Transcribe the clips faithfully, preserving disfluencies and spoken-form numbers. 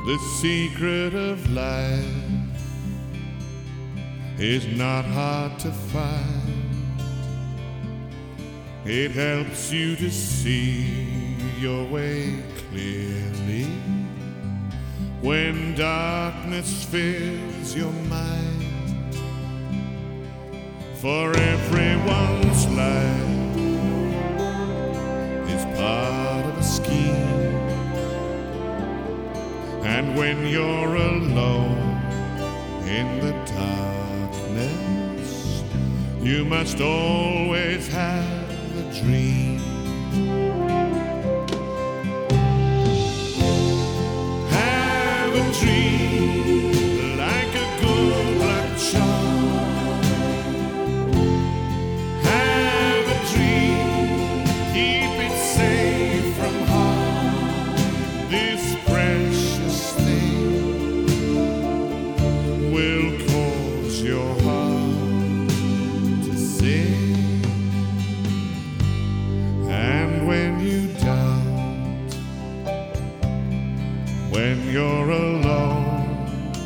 The secret of life is not hard to find. It helps you to see your way clearly when darkness fills your mind. For everyone's life is part of a scheme, and when you're alone in the darkness, you must always have a dream. Have a dream like a good luck charm. Have a dream, keep it safe from harm. This precious thing will cause your heart to sing. And when you doubt, when you're alone,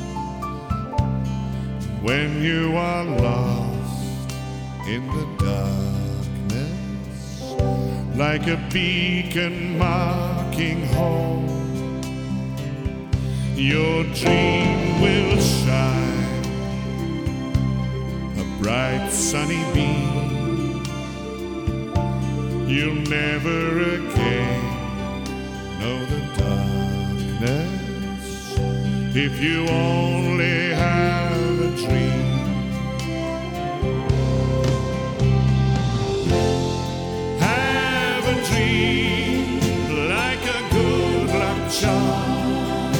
when you are lost in the darkness, like a beacon marking home, your dream will shine, a bright sunny beam. You'll never again know the darkness if you only have a dream. Have a dream like a good luck charm.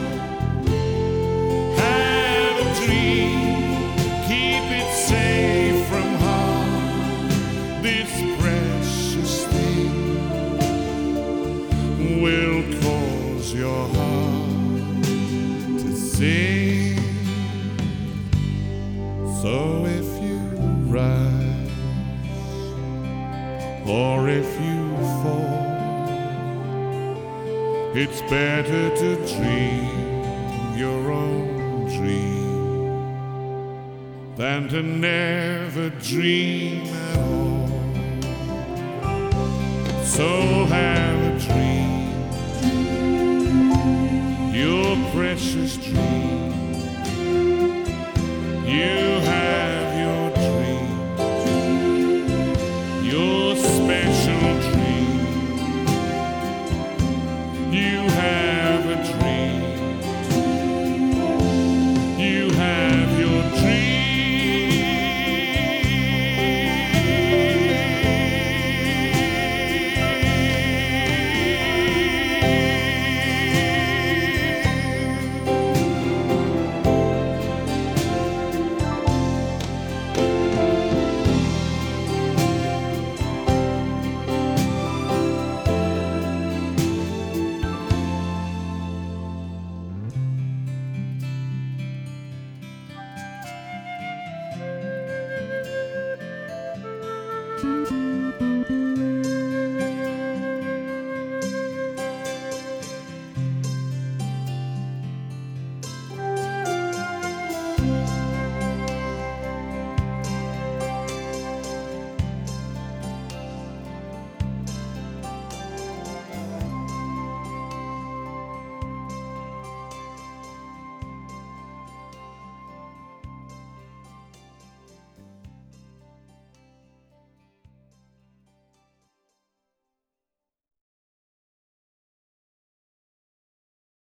Have a dream, keep it safe from harm. This precious thing will cause your heart to sing. So if you rise or if you fall, it's better to dream your own dream than to never dream at all. So have a dream, your precious dream. You